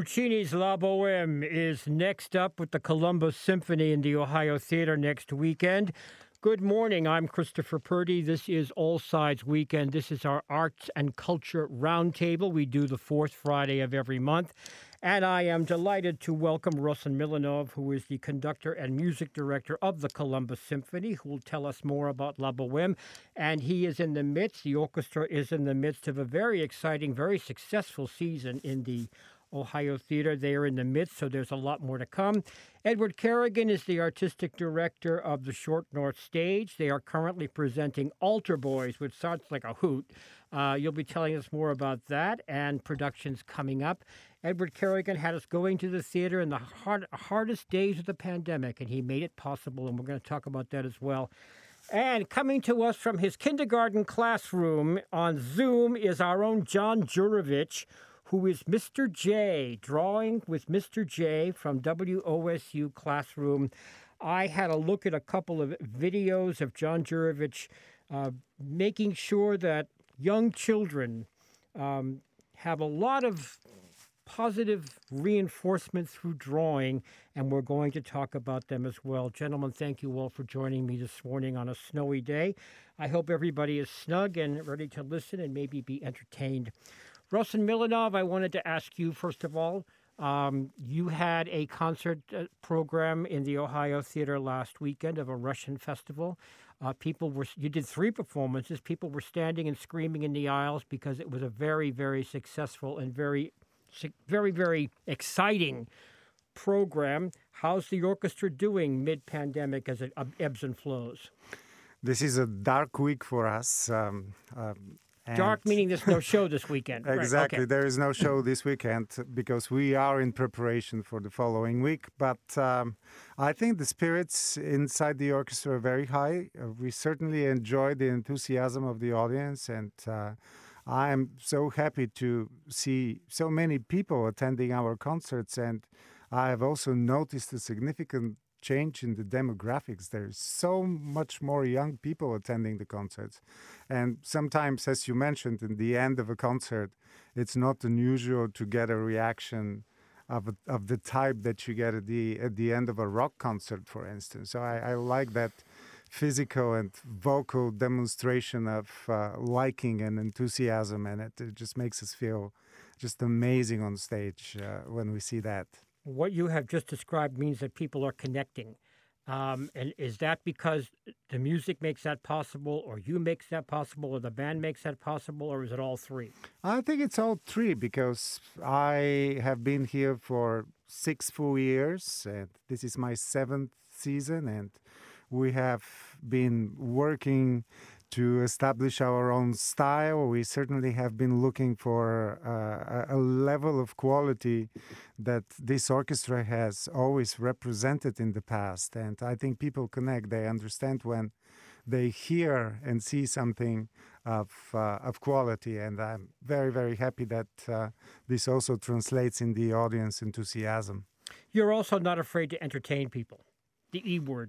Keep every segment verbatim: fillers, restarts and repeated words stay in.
Puccini's La Boheme is next up with the Columbus Symphony in the Ohio Theater next weekend. Good morning. I'm Christopher Purdy. This is All Sides Weekend. This is our Arts and Culture Roundtable. We do the fourth Friday of every month. And I am delighted to welcome Ruslan Milanov, who is the conductor and music director of the Columbus Symphony, who will tell us more about La Boheme. And he is in the midst, the orchestra is in the midst of a very exciting, very successful season in the Ohio Theater. They are in the midst, so there's a lot more to come. Edward Kerrigan is the artistic director of the Short North Stage. They are currently presenting Altar Boys, which sounds like a hoot. Uh, you'll be telling us more about that and productions coming up. Edward Kerrigan had us going to the theater in the hard, hardest days of the pandemic, and he made it possible, and we're going to talk about that as well. And coming to us from his kindergarten classroom on Zoom is our own John Juravich, who is Mister J, drawing with Mister J from W O S U Classroom. I had a look at a couple of videos of John Juravich uh, making sure that young children um, have a lot of positive reinforcement through drawing, and we're going to talk about them as well. Gentlemen, thank you all for joining me this morning on a snowy day. I hope everybody is snug and ready to listen and maybe be entertained. Ruslan Milanov, I wanted to ask you, first of all, um, you had a concert uh, program in the Ohio Theater last weekend of a Russian festival. Uh, people were, you did three performances. People were standing and screaming in the aisles because it was a very, very successful and very, very, very exciting program. How's the orchestra doing mid-pandemic as it ebbs and flows? This is a dark week for us. Um, um, And Dark meaning there's no show this weekend. Exactly. Right, okay. There is no show this weekend because we are in preparation for the following week. But um, I think the spirits inside the orchestra are very high. Uh, we certainly enjoy the enthusiasm of the audience. And uh, I am so happy to see so many people attending our concerts. And I have also noticed a significant change in the demographics. There's so much more young people attending the concerts. And sometimes, as you mentioned, in the end of a concert, it's not unusual to get a reaction of a, of the type that you get at the at the end of a rock concert, for instance. So I, I like that physical and vocal demonstration of uh, liking and enthusiasm, and it, it just makes us feel just amazing on stage uh, when we see that. What you have just described means that people are connecting. Um, and is that because the music makes that possible, or you makes that possible, or the band makes that possible, or is it all three? I think it's all three because I have been here for six full years, and this is my seventh season, and we have been working to establish our own style. We certainly have been looking for uh, a level of quality that this orchestra has always represented in the past. And I think people connect. They understand when they hear and see something of uh, of quality. And I'm very, very happy that uh, this also translates in the audience enthusiasm. You're also not afraid to entertain people, the E word.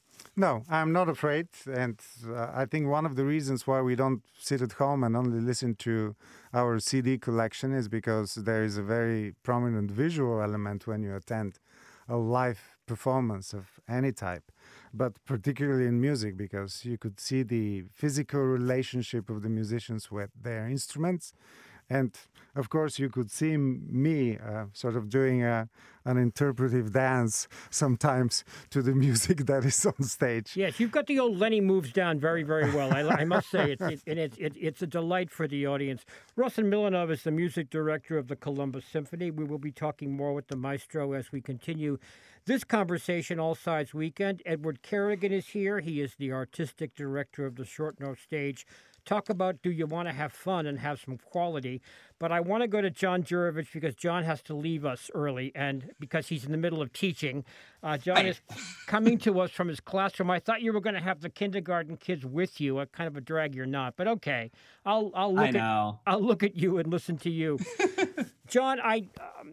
No, I'm not afraid. And uh, I think one of the reasons why we don't sit at home and only listen to our C D collection is because there is a very prominent visual element when you attend a live performance of any type, but particularly in music, because you could see the physical relationship of the musicians with their instruments. And, of course, you could see me uh, sort of doing a, an interpretive dance sometimes to the music that is on stage. Yes, you've got the old Lenny moves down very, very well. I, I must say, it's, it, it's, it, it's a delight for the audience. Ruslan Milanov is the music director of the Columbus Symphony. We will be talking more with the maestro as we continue this conversation, All Sides Weekend. Edward Kerrigan is here. He is the artistic director of the Short North Stage. Talk about, do you want to have fun and have some quality? But I want to go to John Juravich because John has to leave us early, and because he's in the middle of teaching. Uh, John is coming to us from his classroom. I thought you were going to have the kindergarten kids with you. A kind of a drag you're not, but okay. I'll I'll look I know. at I'll look at you and listen to you. John, I um,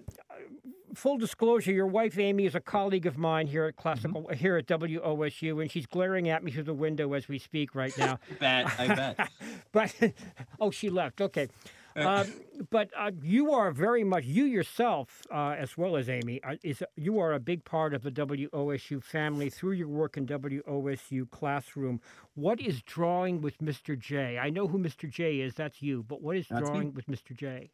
full disclosure, your wife Amy is a colleague of mine here at Classical mm-hmm. here at W O S U, and she's glaring at me through the window as we speak right now. I bet, I bet. But oh, she left. Okay. Um, but uh, you are very much, you yourself, uh, as well as Amy, uh, is you are a big part of the W O S U family through your work in W O S U Classroom. What is Drawing with Mister J? I know who Mister J is, that's you, but what is That's me. Drawing with Mister J?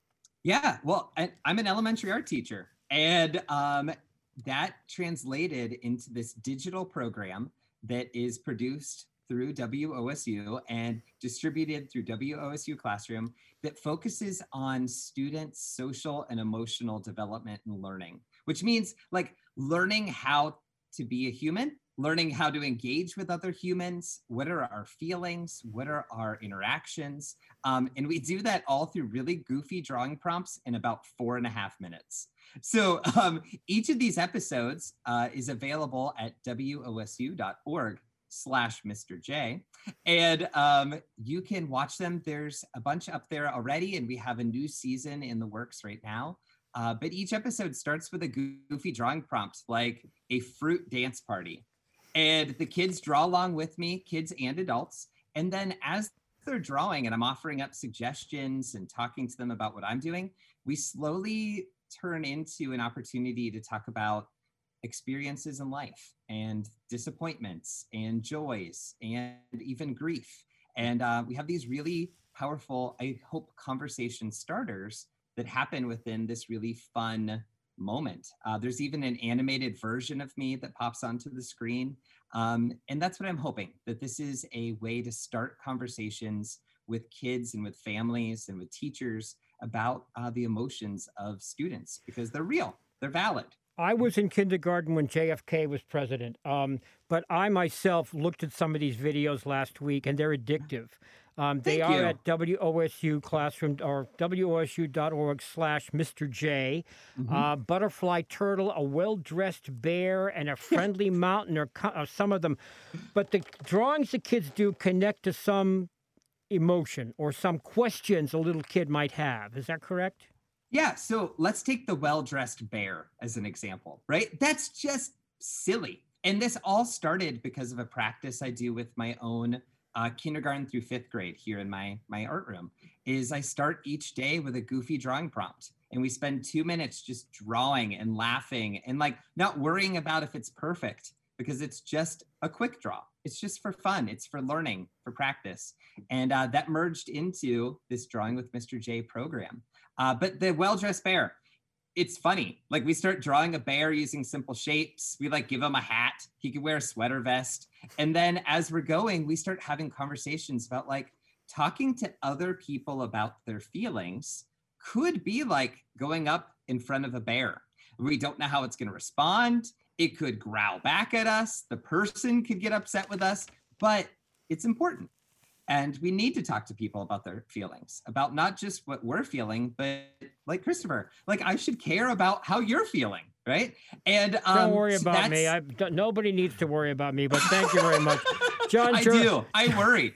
Yeah, well, I, I'm an elementary art teacher, and um, that translated into this digital program that is produced through W O S U and distributed through W O S U Classroom that focuses on students' social and emotional development and learning, which means like learning how to be a human, learning how to engage with other humans, what are our feelings, what are our interactions, um, and we do that all through really goofy drawing prompts in about four and a half minutes. So um, each of these episodes uh, is available at W O S U dot org slash Mister J. And um, you can watch them. There's a bunch up there already, and we have a new season in the works right now. Uh, but each episode starts with a goofy drawing prompt, like a fruit dance party. And the kids draw along with me, kids and adults. And then as they're drawing and I'm offering up suggestions and talking to them about what I'm doing, we slowly turn into an opportunity to talk about experiences in life and disappointments and joys and even grief. And uh, we have these really powerful, I hope, conversation starters that happen within this really fun moment. Uh, there's even an animated version of me that pops onto the screen. Um, and that's what I'm hoping, that this is a way to start conversations with kids and with families and with teachers about uh, the emotions of students, because they're real, they're valid. I was in kindergarten when J F K was president, um, but I myself looked at some of these videos last week, and they're addictive. Um, they Thank are you. at W O S U Classroom or W O S U dot org slash Mister J. Mm-hmm. Uh, butterfly turtle, a well-dressed bear, and a friendly mountain are, co- are some of them. But the drawings the kids do connect to some emotion or some questions a little kid might have. Is that correct? Yeah, so let's take the well-dressed bear as an example, right? That's just silly. And this all started because of a practice I do with my own uh, kindergarten through fifth grade here in my, my art room, is I start each day with a goofy drawing prompt. And we spend two minutes just drawing and laughing and like not worrying about if it's perfect, because it's just a quick draw. It's just for fun. It's for learning, for practice. And uh, that merged into this Drawing with Mister J program. Uh, but the well-dressed bear, it's funny. Like we start drawing a bear using simple shapes. We like give him a hat. He could wear a sweater vest. And then as we're going, we start having conversations about like talking to other people about their feelings could be like going up in front of a bear. We don't know how it's going to respond. It could growl back at us. The person could get upset with us, but it's important. And we need to talk to people about their feelings, about not just what we're feeling, but like Christopher, like I should care about how you're feling, right? And um, don't worry so about me. I, nobody needs to worry about me, but thank you very much. John I Jur- do. I worry.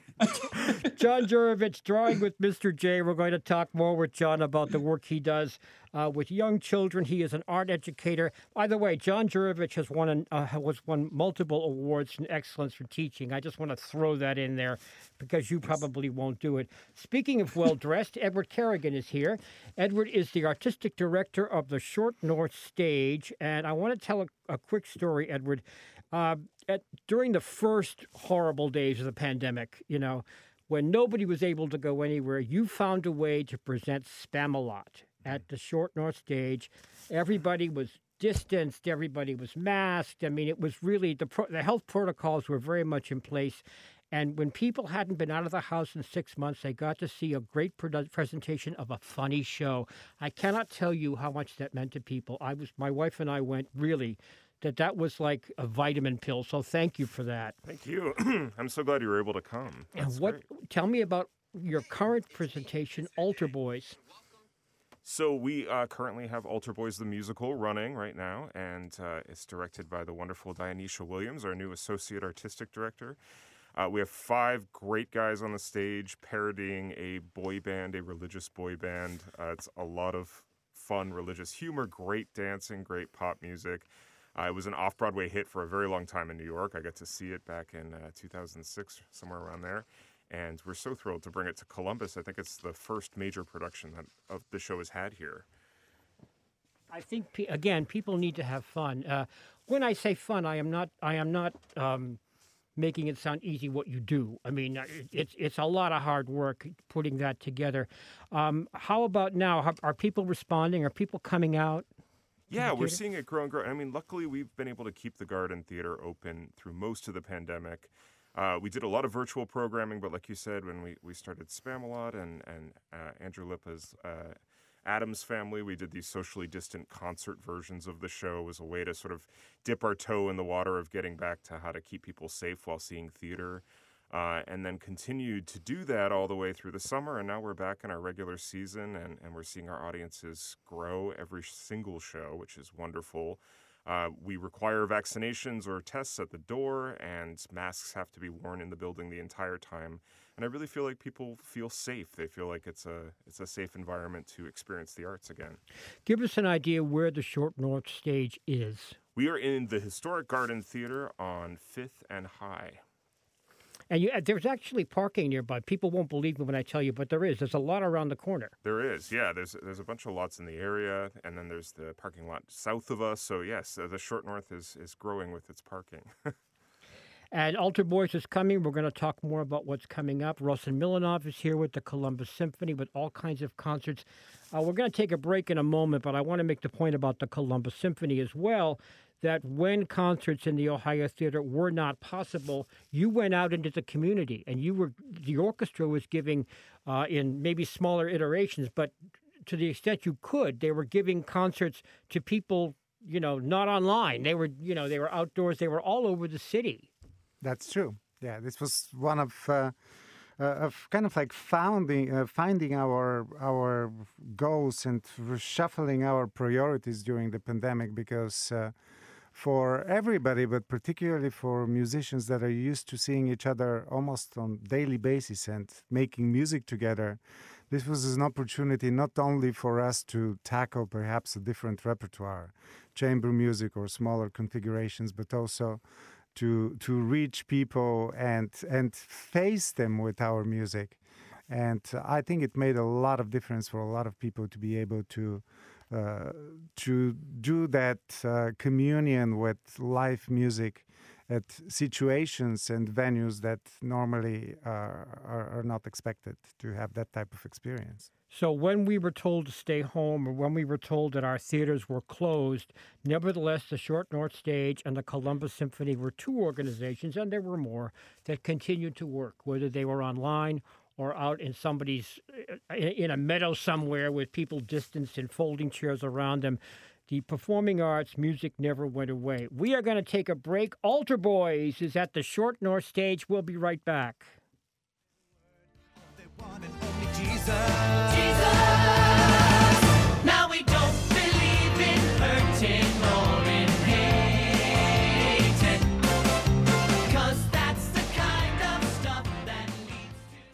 John Jurovich, Drawing with Mister J. We're going to talk more with John about the work he does uh, with young children. He is an art educator. By the way, John Jurovich has won an, uh, was won multiple awards in excellence for teaching. I just want to throw that in there because you probably won't do it. Speaking of well-dressed, Edward Kerrigan is here. Edward is the artistic director of the Short North Stage, and I want to tell a, a quick story, Edward. Uh, at, during the first horrible days of the pandemic, you know, when nobody was able to go anywhere, you found a way to present Spamalot at the Short North Stage. Everybody was distanced. Everybody was masked. I mean, it was really, the, pro- the health protocols were very much in place. And when people hadn't been out of the house in six months, they got to see a great produ- presentation of a funny show. I cannot tell you how much that meant to people. I was, my wife and I went really... that that was like a vitamin pill. So thank you for that. Thank you. I'm so glad you were able to come. That's and what? great. Tell me about your current presentation, Altar Boys. So we uh, currently have Altar Boys the musical running right now, and uh, it's directed by the wonderful Dionysia Williams, our new associate artistic director. Uh, we have five great guys on the stage parodying a boy band, a religious boy band. Uh, it's a lot of fun religious humor, great dancing, great pop music. Uh, it was an off-Broadway hit for a very long time in New York. I got to see it back in uh, two thousand six, somewhere around there. And we're so thrilled to bring it to Columbus. I think it's the first major production that of the show has had here. I think pe- again, people need to have fun. Uh, when I say fun, I am not. I am not um, making it sound easy. What you do, I mean, uh, it- it's it's a lot of hard work putting that together. Um, how about now? How, are people responding? Are people coming out? Yeah, we're theater? seeing it grow and grow. I mean, luckily, we've been able to keep the Garden Theater open through most of the pandemic. Uh, we did a lot of virtual programming, but like you said, when we, we started Spamalot and, and uh, Andrew Lippa's uh, Adams Family, we did these socially distant concert versions of the show as a way to sort of dip our toe in the water of getting back to how to keep people safe while seeing theater. Uh, and then continued to do that all the way through the summer. And now we're back in our regular season, and, and we're seeing our audiences grow every single show, which is wonderful. Uh, we require vaccinations or tests at the door, and masks have to be worn in the building the entire time. And I really feel like people feel safe. They feel like it's a it's a safe environment to experience the arts again. Give us an idea where the Short North Stage is. We are in the Historic Garden Theater on Fifth and High. And you, there's actually parking nearby. People won't believe me when I tell you, but there is. There's a lot around the corner. There is, yeah. There's there's a bunch of lots in the area, and then there's the parking lot south of us. So yes, uh, the Short North is is growing with its parking. And Altar Boys is coming. We're going to talk more about what's coming up. Rossen Milanov is here with the Columbus Symphony with all kinds of concerts. Uh, we're going to take a break in a moment, but I want to make the point about the Columbus Symphony as well, that when concerts in the Ohio Theater were not possible, you went out into the community, and you were the orchestra was giving, uh, in maybe smaller iterations, but to the extent you could, they were giving concerts to people, you know, not online. They were, you know, they were outdoors. They were all over the city. That's true. Yeah, this was one of uh, uh, of kind of like founding, uh, finding our our goals and reshuffling our priorities during the pandemic, because uh, for everybody, but particularly for musicians that are used to seeing each other almost on daily basis and making music together, this was an opportunity not only for us to tackle perhaps a different repertoire, chamber music or smaller configurations, but also to to reach people and and face them with our music. And I think it made a lot of difference for a lot of people to be able to uh, to do that uh, communion with live music at situations and venues that normally uh, are, are not expected to have that type of experience. So when we were told to stay home, or when we were told that our theaters were closed, nevertheless, the Short North Stage and the Columbus Symphony were two organizations, and there were more, that continued to work, whether they were online or out in somebody's, in a meadow somewhere with people distanced in folding chairs around them. The performing arts, music never went away. We are going to take a break. Altar Boys is at the Short North Stage. We'll be right back. Jesus. Jesus. Now we don't believe in hurting or in hating, 'cause that's the kind of stuff that leads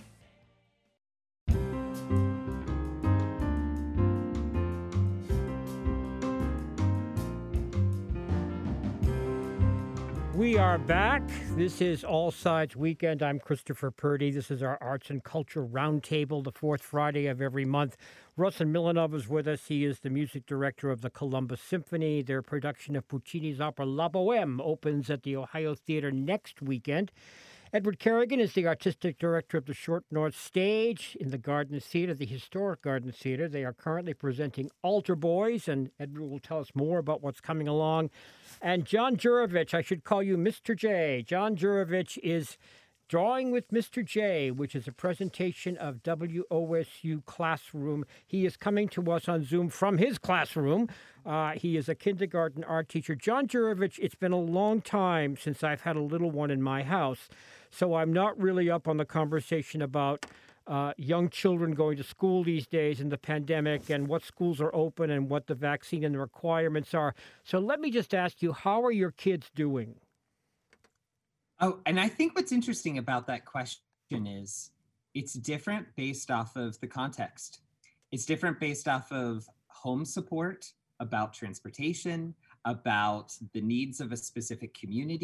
to... We are back. This is All Sides Weekend. I'm Christopher Purdy. This is our Arts and Culture Roundtable, the fourth Friday of every month. Rossen Milanov is with us. He is the music director of the Columbus Symphony. Their production of Puccini's opera La Bohème opens at the Ohio Theater next weekend. Edward Kerrigan is the artistic director of the Short North Stage in the Garden Theater, the historic Garden Theater. They are currently presenting Altar Boys, and Edward will tell us more about what's coming along. And John Jurovich, I should call you Mister J. John Jurovich is Drawing with Mister J, which is a presentation of W O S U Classroom. He is coming to us on Zoom from his classroom. Uh, he is a kindergarten art teacher. John Jurovich, it's been a long time since I've had a little one in my house, so I'm not really up on the conversation about uh, young children going to school these days in the pandemic and what schools are open and what the vaccine and the requirements are. So let me just ask you, how are your kids doing? Oh, and I think what's interesting about that question is it's different based off of the context. It's different based off of home support, about transportation, about the needs of a specific community.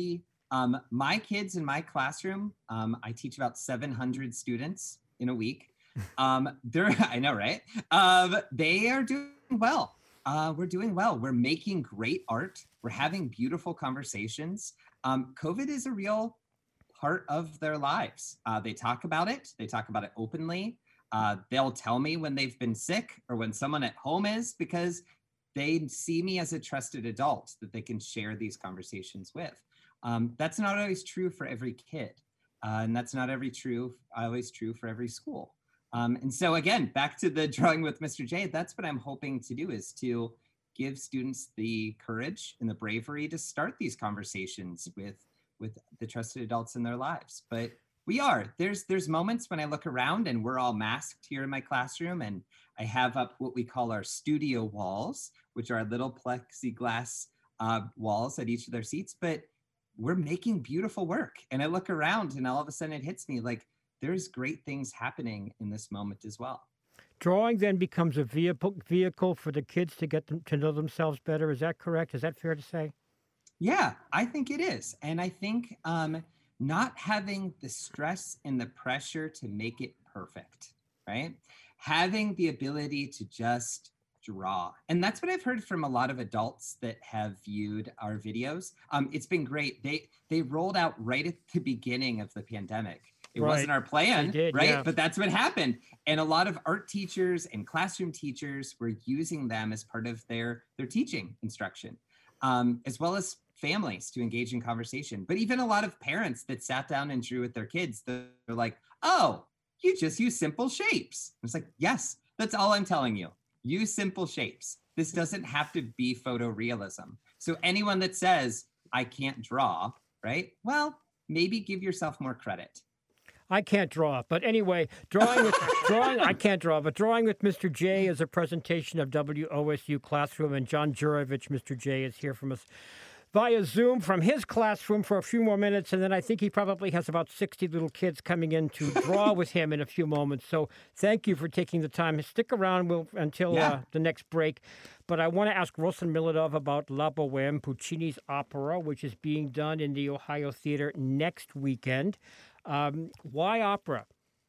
Um, my kids in my classroom, um, I teach about seven hundred students in a week. Um, they're, I know, right? Um, they are doing well. Uh, we're doing well. We're making great art. We're having beautiful conversations. Um, COVID is a real part of their lives. Uh, they talk about it. They talk about it openly. Uh, they'll tell me when they've been sick or when someone at home is, because they see me as a trusted adult that they can share these conversations with. Um, that's not always true for every kid. Uh, and that's not every true, always true for every school. Um, and so again, back to the drawing with Mister J, that's what I'm hoping to do, is to give students the courage and the bravery to start these conversations with, with the trusted adults in their lives. But we are, there's, there's moments when I look around and we're all masked here in my classroom, and I have up what we call our studio walls, which are little plexiglass uh, walls at each of their seats, but we're making beautiful work. And I look around and all of a sudden it hits me like, there's great things happening in this moment as well. Drawing then becomes a vehicle vehicle for the kids to get them to know themselves better. Is that correct? Is that fair to say? Yeah, I think it is. And I think um, not having the stress and the pressure to make it perfect, right? Having the ability to just draw. And that's what I've heard from a lot of adults that have viewed our videos. Um, it's been great. They they rolled out right at the beginning of the pandemic. It Right. wasn't our plan, They did, right? yeah. But that's what happened. And a lot of art teachers and classroom teachers were using them as part of their, their teaching instruction, um, as well as families to engage in conversation. But even a lot of parents that sat down and drew with their kids, they're like, oh, you just use simple shapes. It's like, yes, that's all I'm telling you. Use simple shapes. This doesn't have to be photorealism. So anyone that says, I can't draw, right? Well, maybe give yourself more credit. I can't draw, but anyway, drawing with drawing I can't draw, but drawing with Mister J is a presentation of W O S U Classroom, and John Jurovich, Mister J, is here from us via Zoom from his classroom for a few more minutes, and then I think he probably has about sixty little kids coming in to draw with him in a few moments. So thank you for taking the time. Stick around we'll, until Yeah. uh, the next break. But I want to ask Rosen Miladov about La Bohème, Puccini's opera, which is being done in the Ohio Theater next weekend. Um, why opera?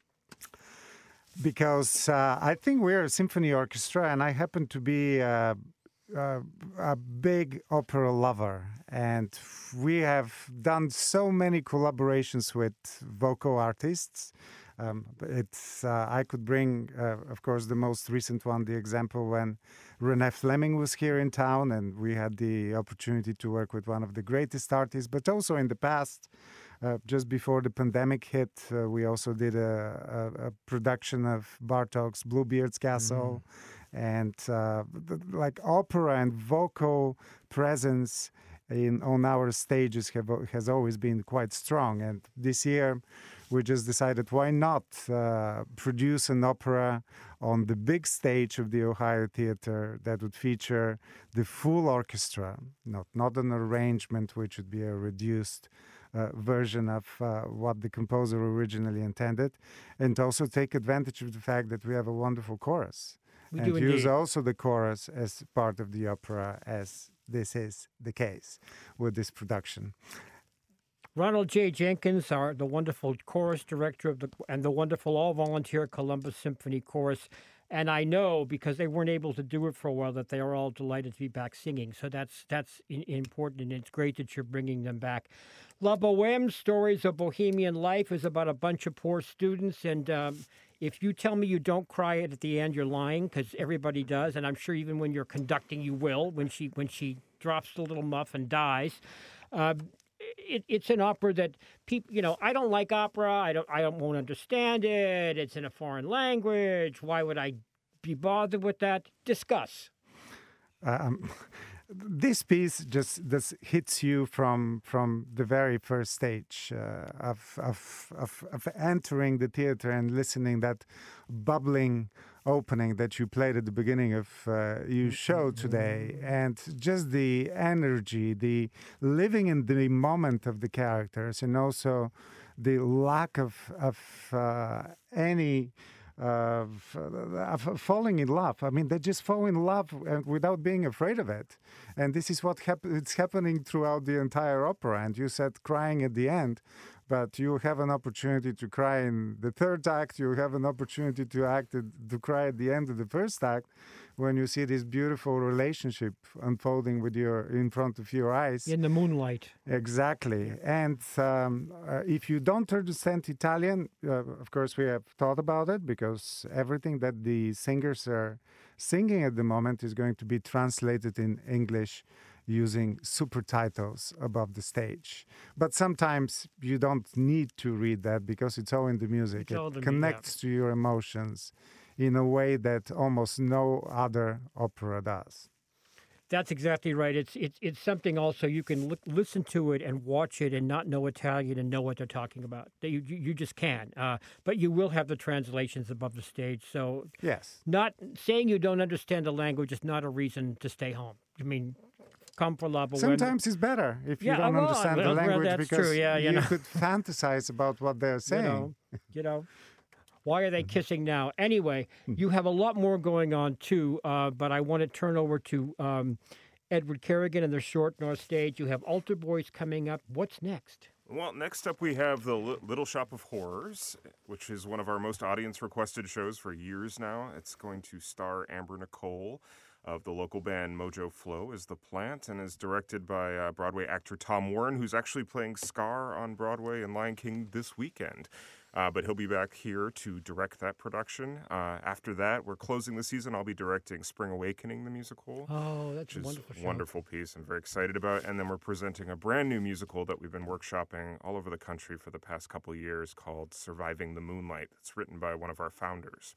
Because uh, I think we're a symphony orchestra, and I happen to be uh, uh, a big opera lover. And we have done so many collaborations with vocal artists. Um, it's uh, I could bring, uh, of course, the most recent one, the example when Renée Fleming was here in town, and we had the opportunity to work with one of the greatest artists. But also in the past, uh, just before the pandemic hit, uh, we also did a, a, a production of Bartók's Bluebeard's Castle, mm. and uh, the, like opera and vocal presence in on our stages have has always been quite strong. And this year, we just decided, why not uh, produce an opera on the big stage of the Ohio Theater that would feature the full orchestra, not, not an arrangement which would be a reduced uh, version of uh, what the composer originally intended, and also take advantage of the fact that we have a wonderful chorus. We and do use indeed. also the chorus as part of the opera, as this is the case with this production. Ronald J. Jenkins, our the wonderful chorus director of the and the wonderful all-volunteer Columbus Symphony Chorus, and I know because they weren't able to do it for a while that they are all delighted to be back singing. So that's that's in, important, and it's great that you're bringing them back. La Bohème, Stories of Bohemian Life, is about a bunch of poor students, and um, if you tell me you don't cry at the end, you're lying, because everybody does, and I'm sure even when you're conducting, you will when she when she drops the little muff and dies. Uh, It, it's an opera that people, you know, I don't like opera. I don't, I don't, won't understand it. It's in a foreign language. Why would I be bothered with that? Discuss. Um, this piece just this hits you from from the very first stage uh, of, of of of entering the theater and listening that bubbling opening that you played at the beginning of uh, your show today, and just the energy, the living in the moment of the characters, and also the lack of of uh, any uh, f- uh, f- falling in love. I mean, they just fall in love uh, without being afraid of it. And this is what hap- it's happening throughout the entire opera. And you said crying at the end, but you have an opportunity to cry in the third act. You have an opportunity to act at, to cry at the end of the first act, when you see this beautiful relationship unfolding with your in front of your eyes. In the moonlight. Exactly. And um, uh, if you don't understand Italian, uh, of course, we have thought about it, because everything that the singers are singing at the moment is going to be translated in English using super titles above the stage. But sometimes you don't need to read that, because it's all in the music. It's all It the mu- connects to your emotions in a way that almost no other opera does. That's exactly right. It's it's it's something also you can look, listen to it and watch it and not know Italian and know what they're talking about. That You you you just can. Uh, but you will have the translations above the stage. So Yes. not saying you don't understand the language is not a reason to stay home. I mean, come for La Boheme. Sometimes it's better if you Yeah, don't well, understand well, the well, language, that's because true, yeah, you you know. could fantasize about what they're saying. You know, you know. Why are they Mm-hmm. kissing now? Anyway, Hmm. you have a lot more going on too, uh, but I want to turn over to um, Edward Kerrigan and the Short North Stage. You have Altar Boys coming up. What's next? Well, next up we have the Li- Little Shop of Horrors, which is one of our most audience-requested shows for years now. It's going to star Amber Nicole of the local band Mojo Flow as the plant, and is directed by uh, Broadway actor Tom Warren, who's actually playing Scar on Broadway and Lion King this weekend. Uh, but he'll be back here to direct that production. Uh, after that, we're closing the season. I'll be directing Spring Awakening, the musical. Oh, that's Which a is wonderful show. wonderful piece I'm very excited about. And then we're presenting a brand new musical that we've been workshopping all over the country for the past couple years called Surviving the Moonlight. It's written by one of our founders.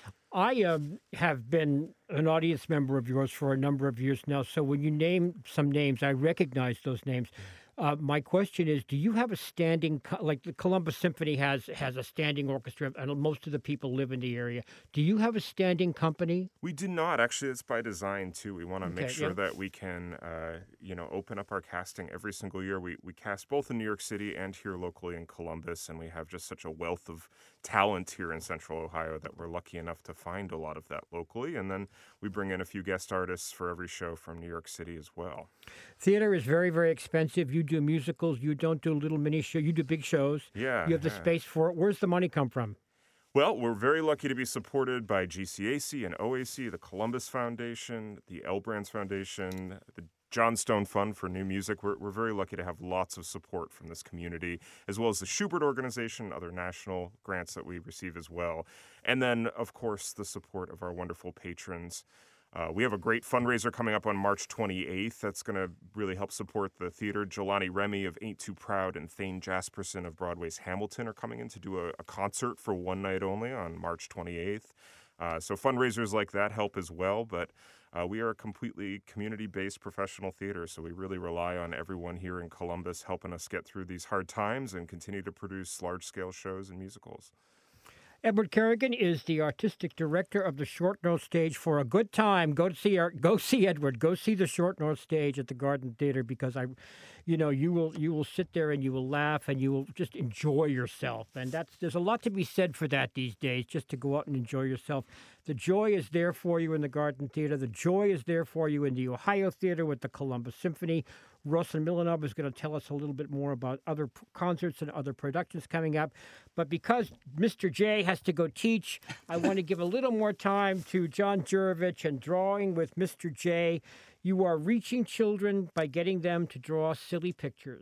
I um, have been an audience member of yours for a number of years now. So when you name some names, I recognize those names. Uh, my question is, do you have a standing, co- like the Columbus Symphony has has a standing orchestra, and most of the people live in the area. Do you have a standing company? We do not. Actually, it's by design, too. We want to make Okay, sure yeah. that we can, uh, you know, open up our casting every single year. We, we cast both in New York City and here locally in Columbus, and we have just such a wealth of talent here in Central Ohio that we're lucky enough to find a lot of that locally. And then we bring in a few guest artists for every show from New York City as well. Theater is very, very expensive. You do musicals. You don't do little mini shows. You do big shows. Yeah. You have the yeah. space for it. Where's the money come from? Well, we're very lucky to be supported by G C A C and O A C, the Columbus Foundation, the L Brands Foundation, the John Stone Fund for New Music. We're, we're very lucky to have lots of support from this community, as well as the Schubert Organization, other national grants that we receive as well. And then, of course, the support of our wonderful patrons. Uh, we have a great fundraiser coming up on March twenty-eighth that's going to really help support the theater. Jelani Remy of Ain't Too Proud and Thane Jasperson of Broadway's Hamilton are coming in to do a, a concert for one night only on March twenty-eighth. Uh, so fundraisers like that help as well, but uh, we are a completely community-based professional theater, so we really rely on everyone here in Columbus helping us get through these hard times and continue to produce large-scale shows and musicals. Edward Kerrigan is the artistic director of the Short North Stage. For a good time, go to see our, go see Edward. Go see the Short North Stage at the Garden Theater, because I, you know, you will you will sit there and you will laugh and you will just enjoy yourself. And that's there's a lot to be said for that these days. Just to go out and enjoy yourself. The joy is there for you in the Garden Theater. The joy is there for you in the Ohio Theater with the Columbus Symphony. Russell Milanov is going to tell us a little bit more about other p- concerts and other productions coming up. But because Mister J has to go teach, I want to give a little more time to John Jurovich and Drawing with Mister J. You are reaching children by getting them to draw silly pictures.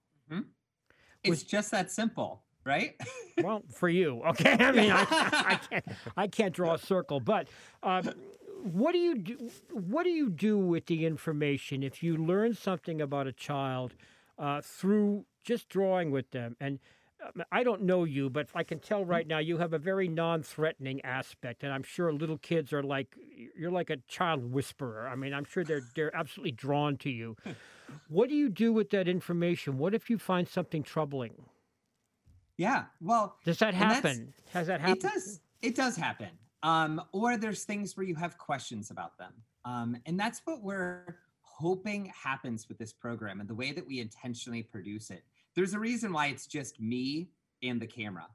It's just that simple, right? Well, for you, okay? I mean, I, I can't, I can't draw a circle, but um, what do you do? What do you do with the information if you learn something about a child uh, through just drawing with them? And um, I don't know you, but I can tell right now you have a very non-threatening aspect, and I'm sure little kids are like you're like a child whisperer. I mean, I'm sure they're they're absolutely drawn to you. What do you do with that information? What if you find something troubling? Yeah. Well, Does that and that's- happen? Has that happened? It does. It does happen. Um, or there's things where you have questions about them. Um, and that's what we're hoping happens with this program and the way that we intentionally produce it. There's a reason why it's just me and the camera.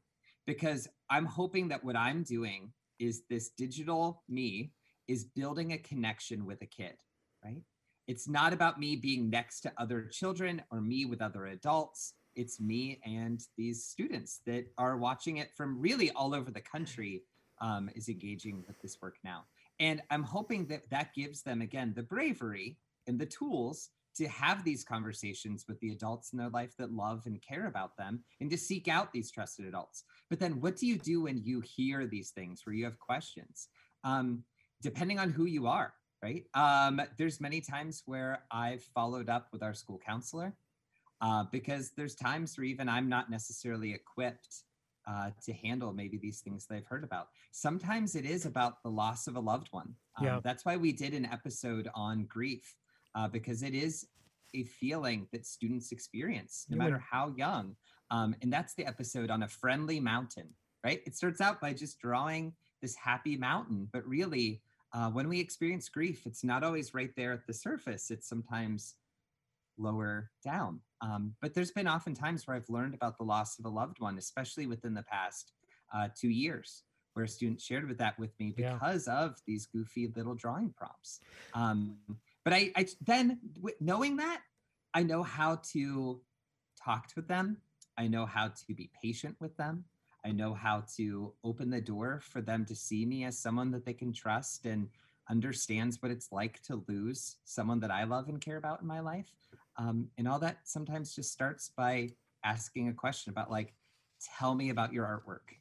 because I'm hoping that what I'm doing is this digital me is building a connection with a kid, right? It's not about me being next to other children or me with other adults. It's me and these students that are watching it from really all over the country, um, is engaging with this work now. And I'm hoping that that gives them, again, the bravery and the tools to have these conversations with the adults in their life that love and care about them, and to seek out these trusted adults. But then what do you do when you hear these things where you have questions? Um, depending on who you are, right? Um, there's many times where I've followed up with our school counselor, uh, because there's times where even I'm not necessarily equipped uh, to handle maybe these things that I've heard about. Sometimes it is about the loss of a loved one. Um, Yeah. That's why we did an episode on grief, uh, because it is a feeling that students experience, no Yeah, matter when- how young. Um, and that's the episode on A Friendly Mountain, right? It starts out by just drawing this happy mountain, but really, uh, when we experience grief, it's not always right there at the surface. It's sometimes lower down. Um, but there's been often times where I've learned about the loss of a loved one, especially within the past uh, two years, where a student shared with that with me Yeah. because of these goofy little drawing prompts. Um, but I, I then w- knowing that, I know how to talk with them. I know how to be patient with them. I know how to open the door for them to see me as someone that they can trust and understands what it's like to lose someone that I love and care about in my life. Um, and all that sometimes just starts by asking a question about, like, tell me about your artwork.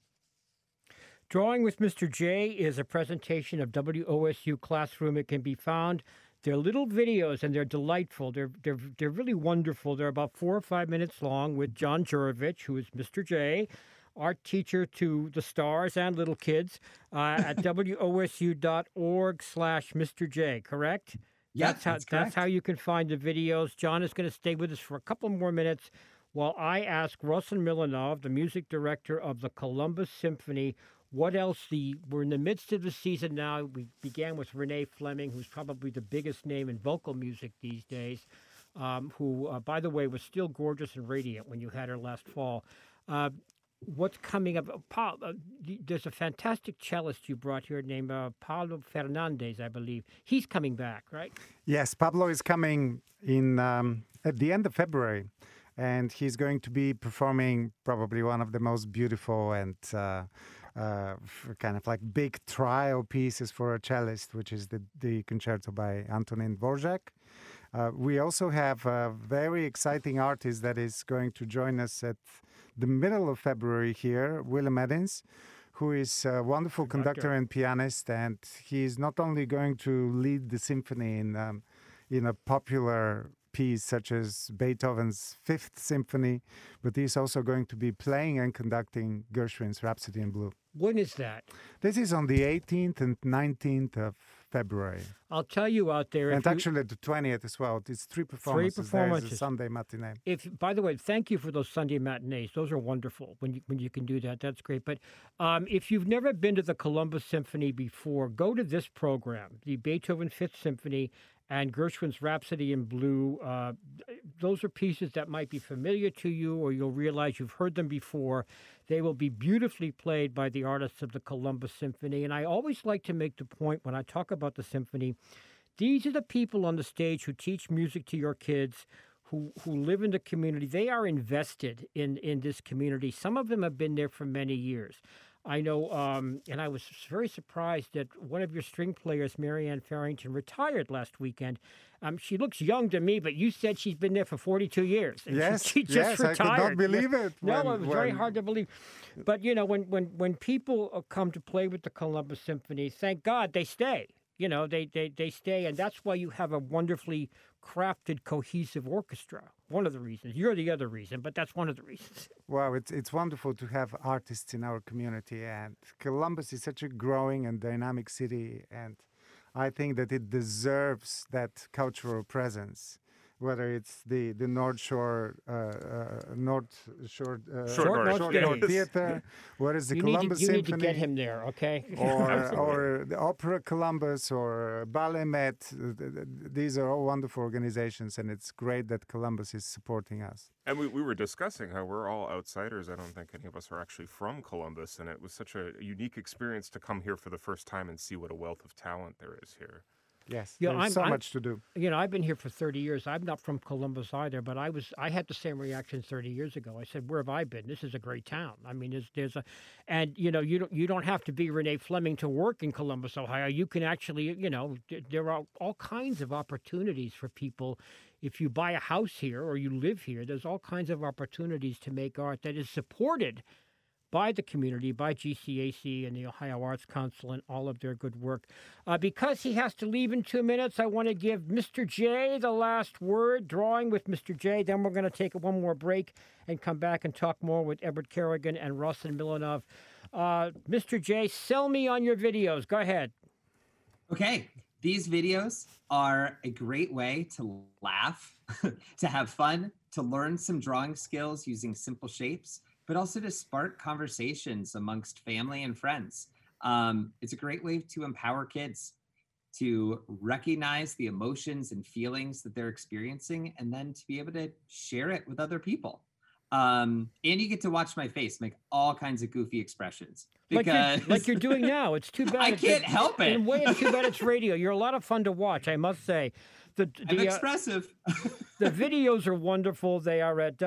Drawing with Mister J is a presentation of W O S U Classroom. It can be found. They're little videos and they're delightful. They're they're they're really wonderful. They're about four or five minutes long with John Jurovich, who is Mister J, art teacher to the stars and little kids, uh, at W O S U dot org slash Mister J. Correct? Yep, that's how that's that's how correct. you can find the videos. John is going to stay with us for a couple more minutes while I ask Russell Milanov, the music director of the Columbus Symphony, what else the we're in the midst of the season now. We began with Renee Fleming, who's probably the biggest name in vocal music these days, um, who, uh, by the way, was still gorgeous and radiant when you had her last fall. Uh, what's coming up? Uh, Paul, uh, y- there's a fantastic cellist you brought here named uh, Paulo Fernandez, I believe. He's coming back, right? Yes, Pablo is coming in um, at the end of February, and he's going to be performing probably one of the most beautiful and uh, uh, f- kind of like big trio pieces for a cellist, which is the, the concerto by Antonin Dvorak. Uh, we also have a very exciting artist that is going to join us at the middle of February here, Willem Eddins, who is a wonderful Conductor. conductor and pianist, and he is not only going to lead the symphony in um, in a popular piece such as Beethoven's Fifth Symphony, but he's also going to be playing and conducting Gershwin's Rhapsody in Blue. When is that? This is on the eighteenth and nineteenth of February, I'll tell you out there. and if you- actually the twentieth as well. It's three performances. There's a performances. Sunday matinee. If, by the way, thank you for those Sunday matinees. Those are wonderful when you when you can do that. That's great. But um, if you've never been to the Columbus Symphony before, go to this program, the Beethoven Fifth Symphony and Gershwin's Rhapsody in Blue. Uh, those are pieces that might be familiar to you, or you'll realize you've heard them before. They will be beautifully played by the artists of the Columbus Symphony. And I always like to make the point when I talk about the symphony, these are the people on the stage who teach music to your kids, who, who live in the community. They are invested in, in this community. Some of them have been there for many years. I know, um, and I was very surprised that one of your string players, Marianne Farrington, retired last weekend. Um, she looks young to me, but you said she's been there for forty-two years. and she- Yes, she, just yes, I retired. could not believe it. No, when- it was very when- hard to believe. But, you know, when, when, when people uh, come to play with the Columbus Symphony, thank God they stay. You know, they, they, they stay, and that's why you have a wonderfully crafted, cohesive orchestra. One of the reasons. You're the other reason, but that's one of the reasons. Wow, it's it's wonderful to have artists in our community, and Columbus is such a growing and dynamic city, and I think that it deserves that cultural presence. whether it's the the North Shore uh, uh, North Shore uh, Short North, Short yes. North Theater, whether it's the You, need to, Columbus you need Symphony, to get him there, okay? or or the Opera Columbus or Ballet Met. th- th- th- These are all wonderful organizations, and it's great that Columbus is supporting us. And we, we were discussing how we're all outsiders. I don't think any of us are actually from Columbus, and it was such a unique experience to come here for the first time and see what a wealth of talent there is here. Yes, Yeah, there's I'm- so I'm- much to do. You know, I've been here for thirty years. I'm not from Columbus either, but I was I had the same reaction thirty years ago. I said, "Where have I been? This is a great town." I mean, there's there's a, and you know, you don't you don't have to be Renee Fleming to work in Columbus, Ohio. You can actually, you know, th- there are all kinds of opportunities for people. If you buy a house here or you live here, there's all kinds of opportunities to make art that is supported by the community, by G C A C and the Ohio Arts Council and all of their good work. Uh, because he has to leave in two minutes, I want to give Mister J the last word, drawing with Mister J. Then we're going to take one more break and come back and talk more with Edward Kerrigan and Rossen Milanov. Uh, Mister J, sell me on your videos. Go ahead. Okay, these videos are a great way to laugh, to have fun, to learn some drawing skills using simple shapes, but also to spark conversations amongst family and friends. Um, it's a great way to empower kids to recognize the emotions and feelings that they're experiencing and then to be able to share it with other people. Um, and you get to watch my face make all kinds of goofy expressions Like because you're, like you're doing now. It's too bad. I it's- can't help it. In a way, it's too bad it's radio. You're a lot of fun to watch, I must say. The, I'm the, uh, expressive. The videos are wonderful. They are at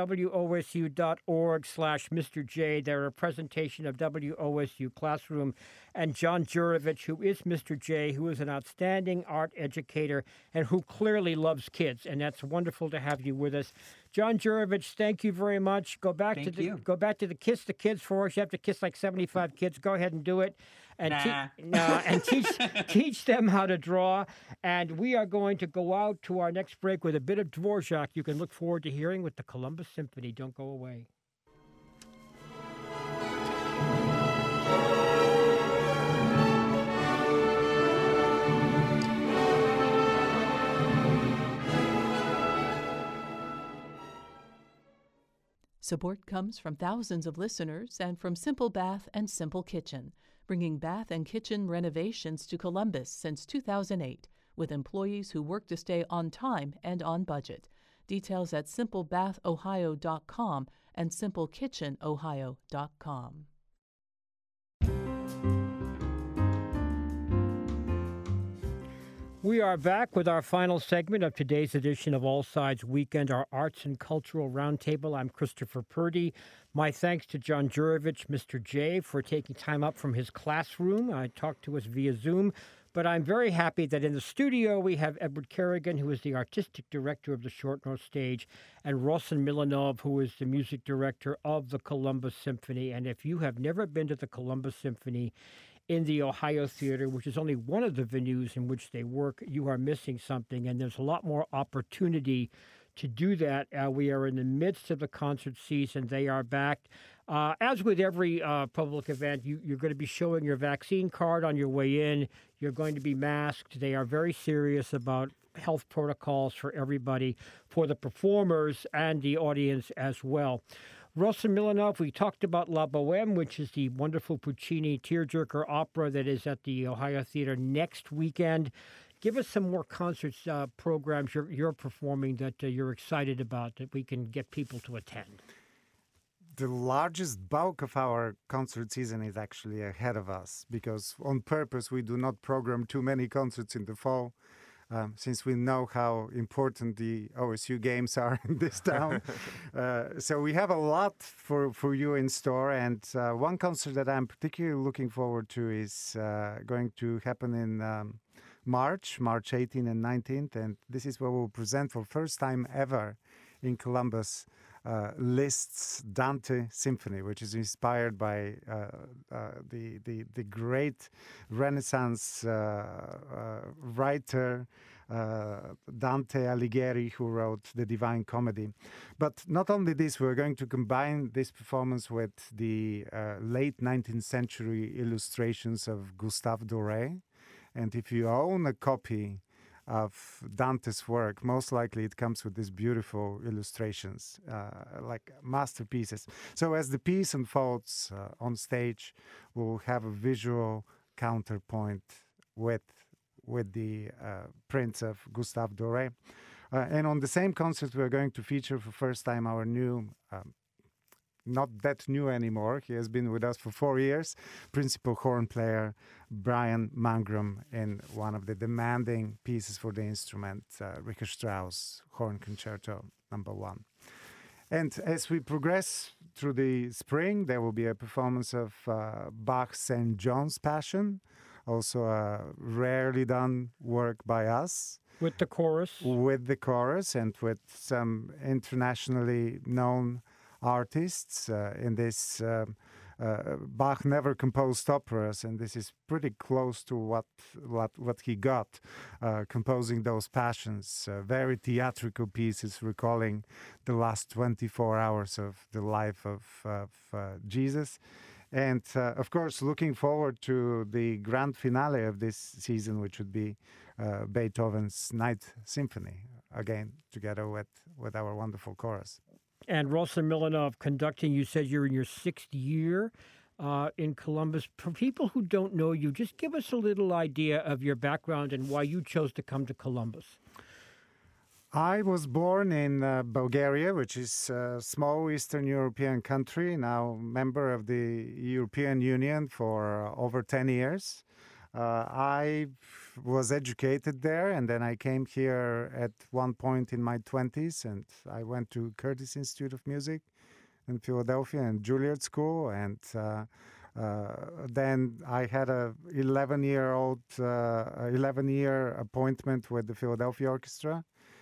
wosu.org slash Mister J. They're a presentation of W O S U Classroom. And John Jurovich, who is Mister J, who is an outstanding art educator and who clearly loves kids. And that's wonderful to have you with us. John Jurovich, thank you very much. Go back to Thank the you. go back to the Kiss the Kids for us. You have to kiss like seventy-five kids. Go ahead and do it. And, Nah. nah, and teach teach them how to draw. And we are going to go out to our next break with a bit of Dvorak you can look forward to hearing with the Columbus Symphony. Don't go away. Support comes from thousands of listeners and from Simple Bath and Simple Kitchen, bringing bath and kitchen renovations to Columbus since two thousand eight, with employees who work to stay on time and on budget. Details at simple bath ohio dot com and simple kitchen ohio dot com. We are back with our final segment of today's edition of All Sides Weekend, our Arts and Cultural Roundtable. I'm Christopher Purdy. My thanks to John Jurovich, Mister J, for taking time up from his classroom. I talked to us via Zoom, but I'm very happy that in the studio we have Edward Kerrigan, who is the artistic director of the Short North Stage, and Rossen Milanov, who is the music director of the Columbus Symphony. And if you have never been to the Columbus Symphony in the Ohio Theater, which is only one of the venues in which they work, you are missing something, and there's a lot more opportunity to do that. Uh, we are in the midst of the concert season. They are back. Uh, as with every uh, public event, you, you're going to be showing your vaccine card on your way in. You're going to be masked. They are very serious about health protocols for everybody, for the performers and the audience as well. Rossen Milanov, we talked about La Boheme, which is the wonderful Puccini tearjerker opera that is at the Ohio Theater next weekend. Give us some more concerts, uh, programs you're, you're performing that uh, you're excited about that we can get people to attend. The largest bulk of our concert season is actually ahead of us because on purpose we do not program too many concerts in the fall. Um, since we know how important the O S U games are in this town. uh, so we have a lot for, for you in store. And uh, one concert that I'm particularly looking forward to is uh, going to happen in um, March, March eighteenth and nineteenth. And this is where we'll present for first time ever in Columbus uh, Liszt's Dante Symphony, which is inspired by uh, uh, the, the the great Renaissance uh, uh, writer uh, Dante Alighieri, who wrote the Divine Comedy. But not only this, we're going to combine this performance with the uh, late nineteenth century illustrations of Gustave Doré. And if you own a copy of Dante's work. Most likely it comes with these beautiful illustrations, uh, like masterpieces. So as the piece unfolds uh, on stage, we'll have a visual counterpoint with with the uh, prints of Gustave Doré. Uh, and on the same concert, we're going to feature for the first time our new, um, not that new anymore, he has been with us for four years, principal horn player Brian Mangrum in one of the demanding pieces for the instrument, uh, Richard Strauss Horn Concerto number one. And as we progress through the spring, there will be a performance of uh, Bach's Saint John's Passion, also a rarely done work by us. With the chorus? With the chorus and with some internationally known artists uh, in this. Um, uh, Bach never composed operas, and this is pretty close to what what, what he got, uh, composing those passions, uh, very theatrical pieces recalling the last twenty-four hours of the life of, of uh, Jesus. And, uh, of course, looking forward to the grand finale of this season, which would be uh, Beethoven's Ninth Symphony, again, together with, with our wonderful chorus. And Rossen Milanov conducting, you said you're in your sixth year uh, in Columbus. For people who don't know you, just give us a little idea of your background and why you chose to come to Columbus. I was born in uh, Bulgaria, which is a small Eastern European country, now member of the European Union for uh, over ten years. Uh, I was educated there, and then I came here at one point in my twenties, and I went to Curtis Institute of Music in Philadelphia and Juilliard School, and uh, uh, then I had a eleven-year-old, uh, eleven-year appointment with the Philadelphia Orchestra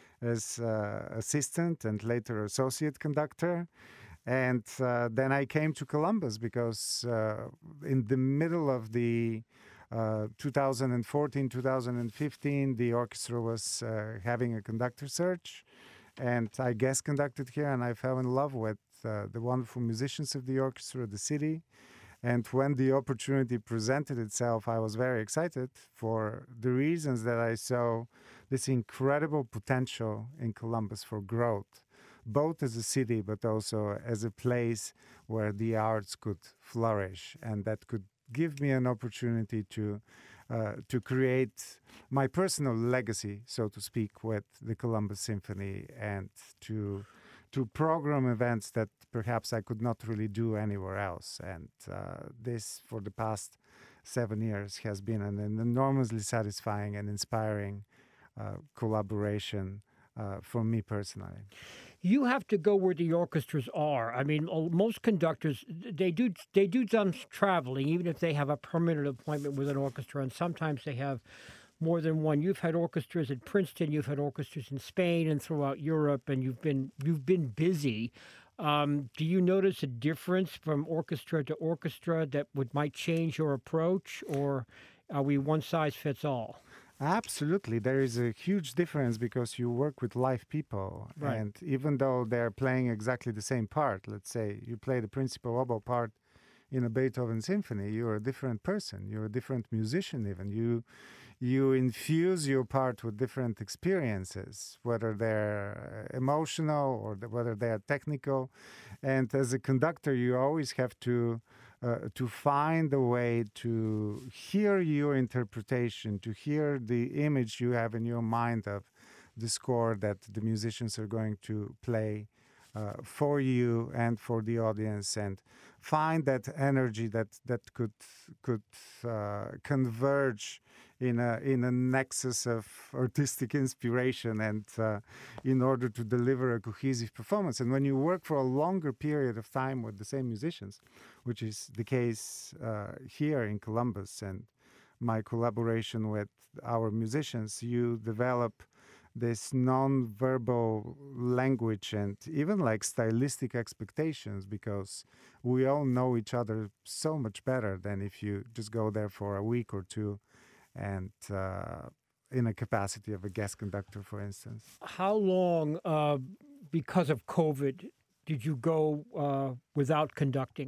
as uh, assistant and later associate conductor. And uh, then I came to Columbus because uh, in the middle of the uh, two thousand fourteen, two thousand fifteen, the orchestra was uh, having a conductor search, and I guest conducted here, and I fell in love with uh, the wonderful musicians of the orchestra, the city. And when the opportunity presented itself, I was very excited for the reasons that I saw this incredible potential in Columbus for growth, both as a city, but also as a place where the arts could flourish, and that could give me an opportunity to uh, to create my personal legacy, so to speak, with the Columbus Symphony, and to to program events that perhaps I could not really do anywhere else. And uh, this, for the past seven years, has been an, an enormously satisfying and inspiring uh, collaboration uh, for me personally. You have to go where the orchestras are. I mean, most conductors, they do they do some traveling, even if they have a permanent appointment with an orchestra, and sometimes they have more than one. You've had orchestras at Princeton, you've had orchestras in Spain and throughout Europe, and you've been you've been busy. Um, do you notice a difference from orchestra to orchestra that would might change your approach, or are we one size fits all? Absolutely. There is a huge difference because you work with live people. Right. And even though they're playing exactly the same part, let's say you play the principal oboe part in a Beethoven symphony, you're a different person. You're a different musician even. You you infuse your part with different experiences, whether they're emotional or the, whether they are technical. And as a conductor, you always have to uh, to find a way to hear your interpretation, to hear the image you have in your mind of the score that the musicians are going to play uh, for you and for the audience, and find that energy that that could could uh, converge in a in a nexus of artistic inspiration, and uh, in order to deliver a cohesive performance. And when you work for a longer period of time with the same musicians, which is the case uh, here in Columbus, and my collaboration with our musicians, you develop this non-verbal language and even like stylistic expectations, because we all know each other so much better than if you just go there for a week or two and uh, in a capacity of a guest conductor, for instance. How long, uh, because of COVID, did you go uh, without conducting?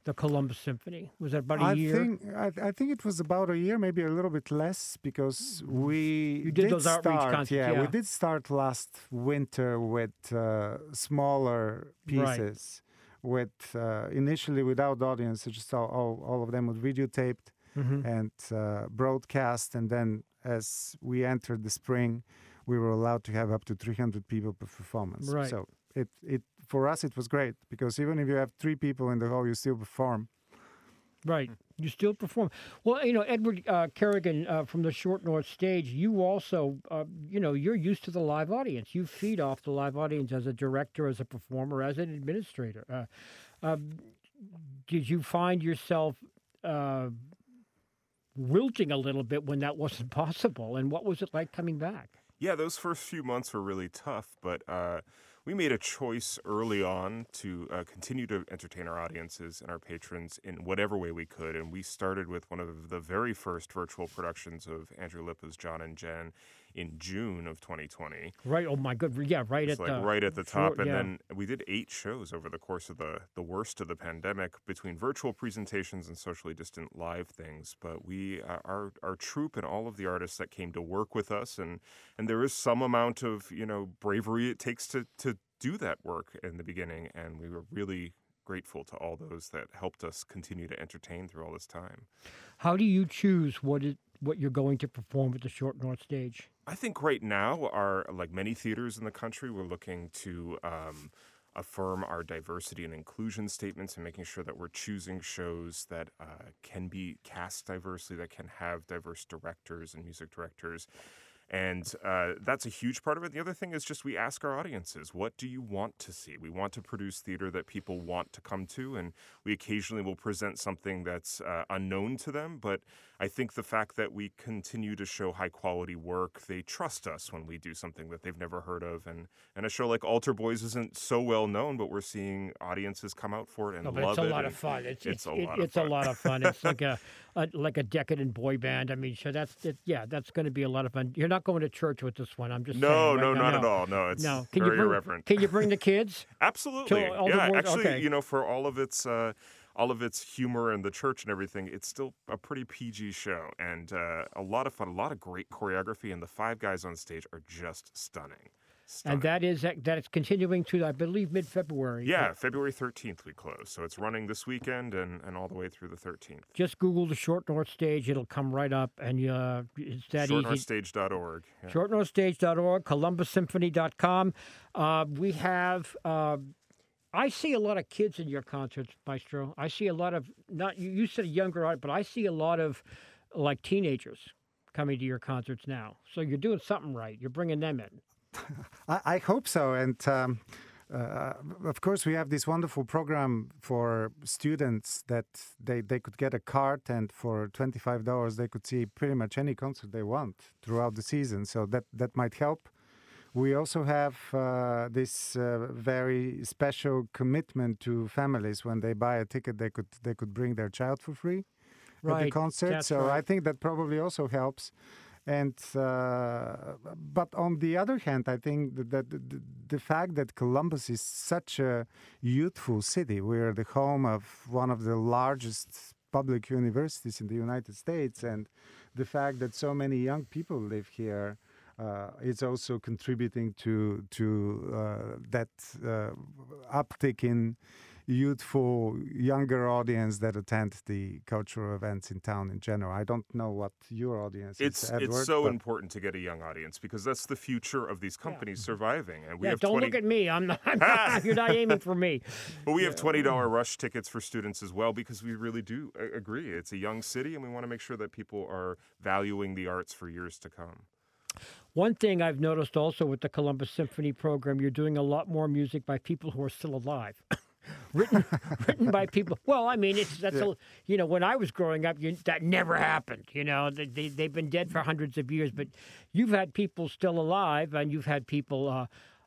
the Columbus Symphony? Was that about a I year? think I, I think it was about a year, maybe a little bit less, because we You did those outreach start, concerts, yeah, yeah. we did start last winter with uh, smaller Right. pieces, with uh, initially without audience, just all, all, all of them were videotaped Mhm. and uh, broadcast, and then as we entered the spring, we were allowed to have up to three hundred people per performance. Right. So it, it for us it was great, because even if you have three people in the hall, you still perform. Right. You still perform. Well, you know, Edward uh, Kerrigan uh, from the Short North Stage, you also, uh, you know, you're used to the live audience. You feed off the live audience as a director, as a performer, as an administrator. Uh, um, did you find yourself uh, wilting a little bit when that wasn't possible? And what was it like coming back? Yeah, those first few months were really tough, but uh, we made a choice early on to uh, continue to entertain our audiences and our patrons in whatever way we could. And we started with one of the very first virtual productions of Andrew Lippa's John and Jen in June of twenty twenty. Right. Oh, my good. Yeah, right It's at like the right at the floor- top, and yeah. then we did eight shows over the course of the the worst of the pandemic between virtual presentations and socially distant live things. But we, uh, our our troupe and all of the artists that came to work with us, and and there is some amount of you know bravery it takes to to do that work in the beginning, and we were really grateful to all those that helped us continue to entertain through all this time. How do you choose what it, what you're going to perform at the Short North Stage? I think right now, our like many theaters in the country, we're looking to um, affirm our diversity and inclusion statements and making sure that we're choosing shows that uh, can be cast diversely, that can have diverse directors and music directors. And uh, that's a huge part of it. The other thing is just we ask our audiences, what do you want to see? We want to produce theater that people want to come to, and we occasionally will present something that's uh, unknown to them. But I think the fact that we continue to show high quality work, they trust us when we do something that they've never heard of. And, and a show like Altar Boys isn't so well known, but we're seeing audiences come out for it and No, but love it's a it. lot and of fun. It's it's it's, a it- lot of it's fun. a lot of fun. It's like a, a like a decadent boy band. I mean, so that's it, yeah, that's going to be a lot of fun. You're not going to church with this one. I'm just No, saying. no, right now, not at no. all. No, it's No, can very you bring, irreverent. Can you bring the kids? Absolutely. all the Yeah, words- actually, okay. you know, for all of its uh, all of its humor and the church and everything, it's still a pretty P G show and uh, a lot of fun, a lot of great choreography, and the five guys on stage are just stunning. Stunning. And that is that it's continuing to, I believe, mid-February. Yeah, February thirteenth we close, so it's running this weekend and, and all the way through the thirteenth. Just Google the Short North Stage. It'll come right up, and uh, it's that short easy. north stage dot org. Yeah. short north stage dot org, columbus symphony dot com. Uh, we have, uh, I see a lot of kids in your concerts, Maestro. I see a lot of, not you, you said younger art, but I see a lot of like teenagers coming to your concerts now. So you're doing something right. You're bringing them in. I, I hope so. And um, uh, of course, we have this wonderful program for students that they, they could get a card, and for twenty-five dollars, they could see pretty much any concert they want throughout the season. So that, that might help. We also have uh, this uh, very special commitment to families. When they buy a ticket, they could they could bring their child for free at the Right, concert. that's So right. I think that probably also helps. And uh, but on the other hand, I think that, that the, the fact that Columbus is such a youthful city, we're the home of one of the largest public universities in the United States, and the fact that so many young people live here uh, is also contributing to to uh, that uh, uptick in youthful, younger audience that attend the cultural events in town in general. I don't know what your audience It's is, Edward. it's so but important to get a young audience because that's the future of these companies surviving. And we Yeah, have don't twenty. look at me. I'm not, I'm not you're not aiming for me. But we have twenty dollars rush tickets for students as well because we really do a- agree. It's a young city, and we want to make sure that people are valuing the arts for years to come. One thing I've noticed also with the Columbus Symphony program, you're doing a lot more music by people who are still alive. written written by people. Well, I mean, it's that's a, you know, when I was growing up, you, that never happened. You know, they, they they've been dead for hundreds of years, but you've had people still alive, and you've had people uh,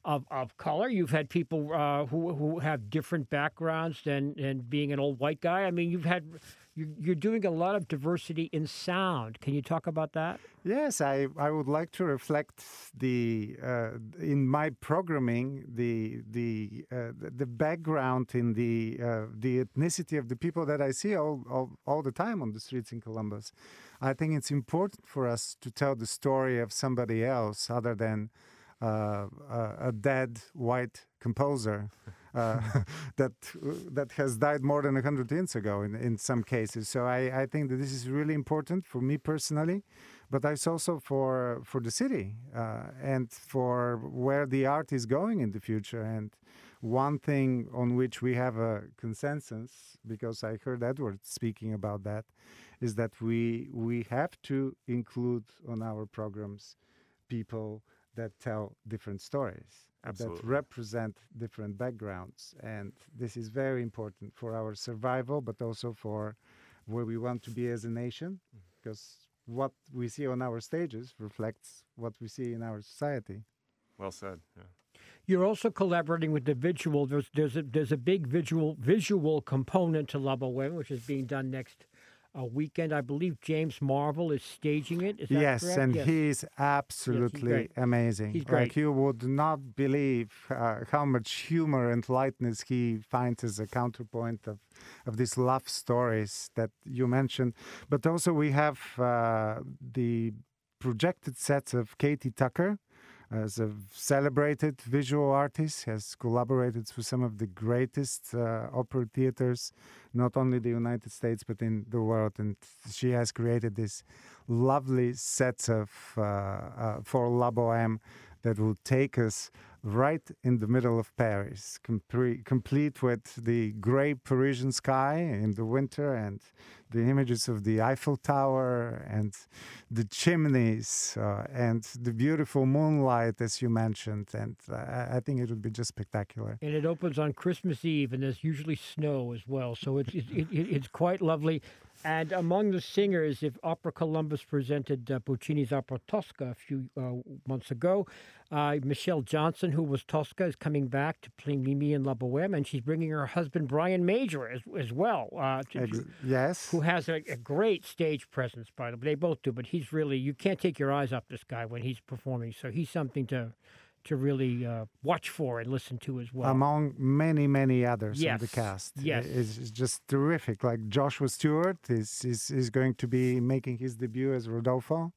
of, of color. You've had people uh, who who have different backgrounds than, than being an old white guy. I mean, you've had you, you're doing a lot of diversity in sound. Can you talk about that? Yes, I, I would like to reflect the uh, in my programming the the uh, the the background in the uh, the ethnicity of the people that I see all, all all the time on the streets in Columbus. I think it's important for us to tell the story of somebody else other than uh, a, a dead white composer uh, that that has died more than a hundred years ago in, in some cases. So I, I think that this is really important for me personally, but it's also for for the city uh, and for where the art is going in the future. And one thing on which we have a consensus, because I heard Edward speaking about that, is that we we have to include on our programs people that tell different stories, Absolutely. that represent different backgrounds. And this is very important for our survival, but also for where we want to be as a nation, because what we see on our stages reflects what we see in our society. Well said. Yeah. You're also collaborating with the visual. There's there's a there's a big visual visual component to La Boheme, which is being done next uh, weekend. I believe James Marvel is staging it. Is that Yes, correct? and Yes. he's absolutely great. amazing. He's great. Like you would not believe uh, how much humor and lightness he finds as a counterpoint of, of these love stories that you mentioned. But also we have uh, the projected sets of Katie Tucker, as a celebrated visual artist, has collaborated with some of the greatest uh, opera theaters, not only the United States, but in the world. And she has created this lovely sets of uh, uh, for La Boheme that will take us right in the middle of Paris, compre- complete with the gray Parisian sky in the winter and the images of the Eiffel Tower and the chimneys uh, and the beautiful moonlight, as you mentioned. And uh, I think it would be just spectacular. And it opens on Christmas Eve, and there's usually snow as well. So it's it, it, it's quite lovely. And among the singers, if Opera Columbus presented uh, Puccini's Opera Tosca a few uh, months ago, uh, Michelle Johnson, who was Tosca, is coming back to play Mimi in La Boheme, and she's bringing her husband Brian Major as as well. Uh, to, Ex- yes. who has a, a great stage presence, by the way. They both do, but he's really, you can't take your eyes off this guy when he's performing. So he's something to to really uh, watch for and listen to as well. Among many, many others in the Yes, cast. yes. It's, it's just terrific. Like Joshua Stewart is, is, is going to be making his debut as Rodolfo.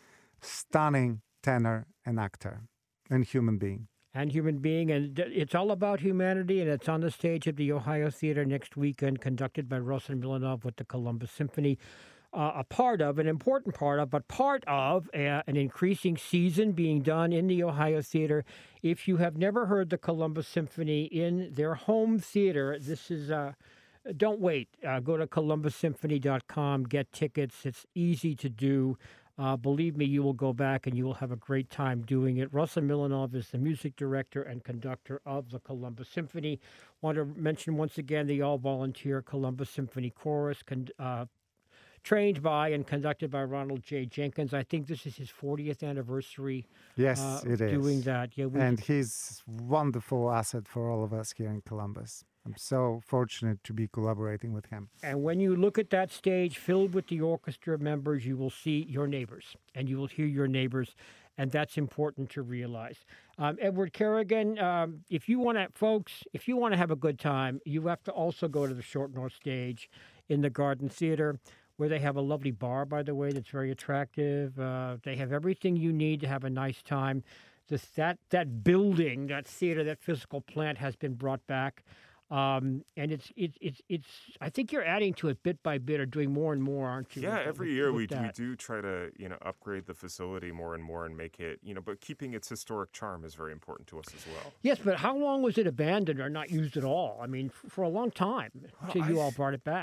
Stunning tenor and actor and human being. And human being, and th- it's all about humanity, and it's on the stage at the Ohio Theater next weekend, conducted by Rosen Milanov with the Columbus Symphony. Uh, a part of, an important part of, but part of uh, an increasing season being done in the Ohio Theater. If you have never heard the Columbus Symphony in their home theater, this is, uh, don't wait. Uh, go to columbus symphony dot com, get tickets. It's easy to do. Uh, believe me, you will go back and you will have a great time doing it. Russell Milanov is the music director and conductor of the Columbus Symphony. Want to mention once again the all-volunteer Columbus Symphony Chorus, con- uh, trained by and conducted by Ronald J. Jenkins. I think this is his fortieth anniversary. Yes, uh, it is. Doing that. Yeah, we, And he's wonderful asset for all of us here in Columbus. I'm so fortunate to be collaborating with him. And when you look at that stage filled with the orchestra members, you will see your neighbors and you will hear your neighbors. And that's important to realize. Um, Edward Kerrigan, um, if you want to, folks, if you want to have a good time, you have to also go to the Short North Stage in the Garden Theater, where they have a lovely bar, by the way, that's very attractive. Uh, they have everything you need to have a nice time. This, that, that building, that theater, that physical plant has been brought back. Um, and it's, it's, it's, it's, I think you're adding to it bit by bit or doing more and more, aren't you? Yeah, with- every with- year with we, do- we that? do try to, you know, upgrade the facility more and more and make it, you know, but keeping its historic charm is very important to us as well. Yes, but how long was it abandoned or not used at all? I mean, f- for a long time until you I- all brought it back.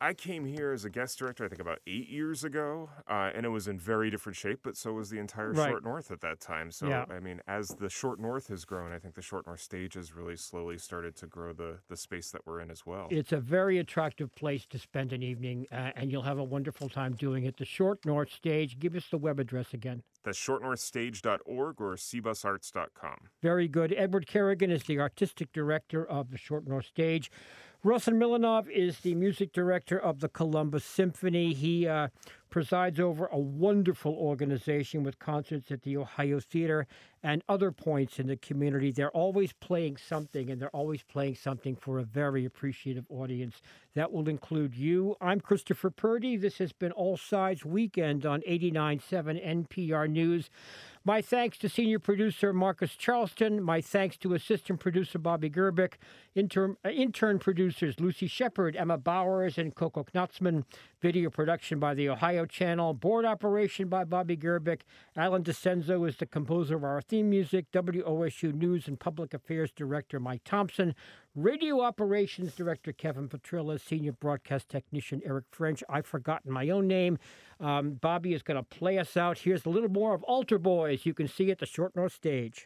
I came here as a guest director, I think about eight years ago, uh, and it was in very different shape, but so was the entire Right. Short North at that time. So, Yeah. I mean, as the Short North has grown, I think the Short North stage has really slowly started to grow the, the space that we're in as well. It's a very attractive place to spend an evening, uh, and you'll have a wonderful time doing it. The Short North Stage. Give us the web address again. That's short north stage dot org or c bus arts dot com. Very good. Edward Kerrigan is the artistic director of the Short North Stage. Russell Milanov is the music director of the Columbus Symphony. He uh, presides over a wonderful organization with concerts at the Ohio Theater and other points in the community. They're always playing something, and they're always playing something for a very appreciative audience. That will include you. I'm Christopher Purdy. This has been All Sides Weekend on eighty-nine point seven N P R News. My thanks to senior producer Marcus Charleston. My thanks to assistant producer Bobby Gerbic, intern, uh, intern producers Lucy Shepard, Emma Bowers, and Coco Knotzman. Video production by the Ohio Channel. Board operation by Bobby Gerbic. Alan DeCenzo is the composer of our theme music. W O S U News and Public Affairs Director Mike Thompson. Radio Operations Director Kevin Petrilla. Senior Broadcast Technician Eric French. I've forgotten my own name. Um, Bobby is going to play us out. Here's a little more of Altar Boys. You can see at the Short North Stage.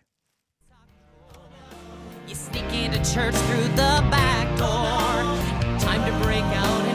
You sneak into church through the back door. Time to break out